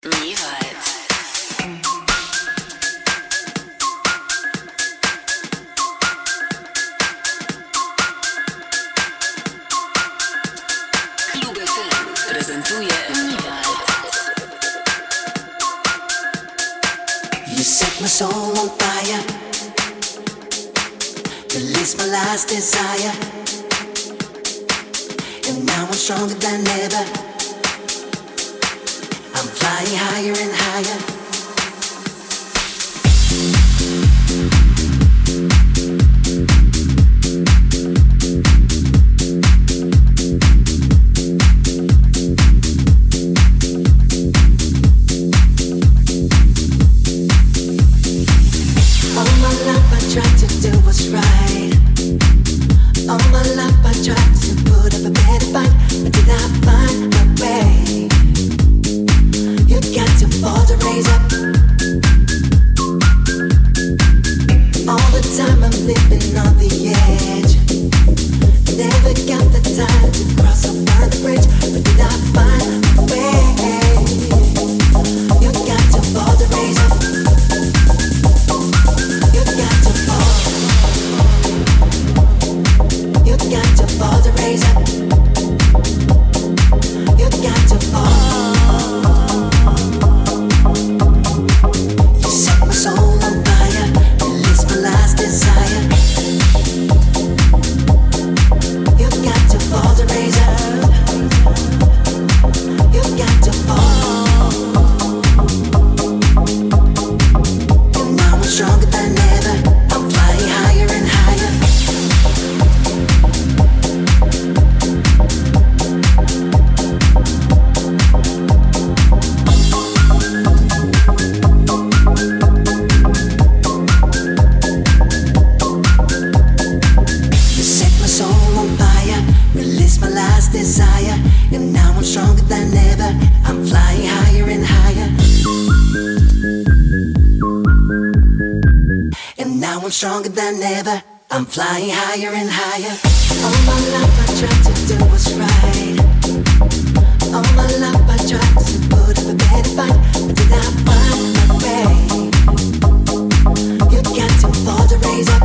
Niewald. Klub FM prezentuje Niewald. You set my soul on fire, release my last desire, and now I'm stronger than ever. I'm flying higher and higher. All my life I tried to do what's right. All my life I tried to put up a better fight, but did I find my way? You got to fall to raise up. All the time I'm living on the edge. Never got the time to cross over the bridge, but did I find my way? You got to fall to raise up. You got to fall. You got to fall to raise up. You got to fall. You set my soul on fire, release my last desire. You got to fall to raise up. You got to fall. And now I'm stronger than ever. I'm flying higher and higher. You set my soul on fire, release my last desire, and now I'm stronger than ever. I'm flying higher and higher. And now I'm stronger than ever. I'm flying higher and higher. All my life I tried to do what's right. All my life I tried to put up a better fight, but did I find my way? You got to fall to raise up.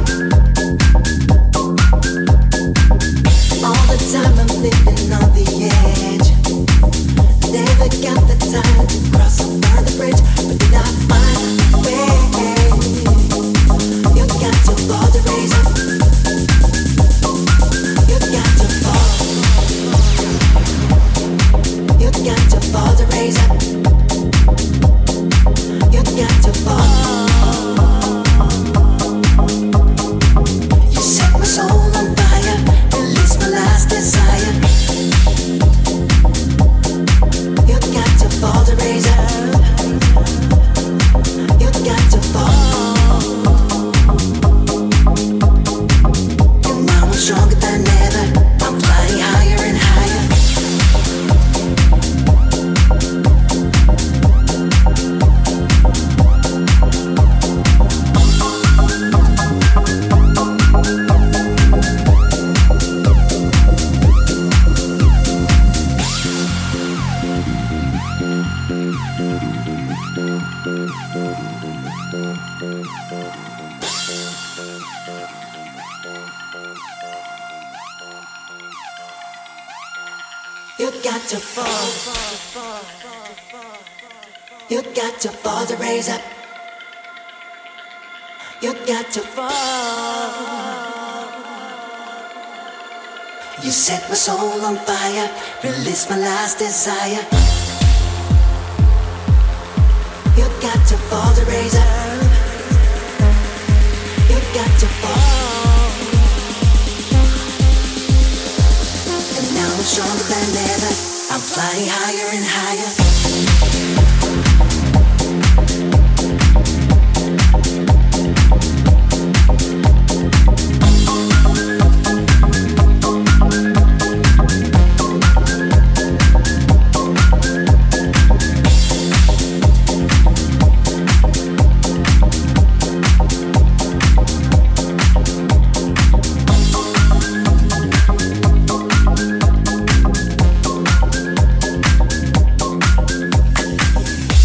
All the time I'm living on the edge. Never got the time to cross over the bridge, but did I find my way? You got to fall to raise up. You got to fall. You got to fall to raise up. You got to fall. You set my soul on fire, release my last desire. You got to fall to raise up. You got to fall. And now I'm stronger than ever. I'm flying higher and higher. You got to fall. You got to fall to raise up. You got to fall. You set my soul on fire, release my last desire.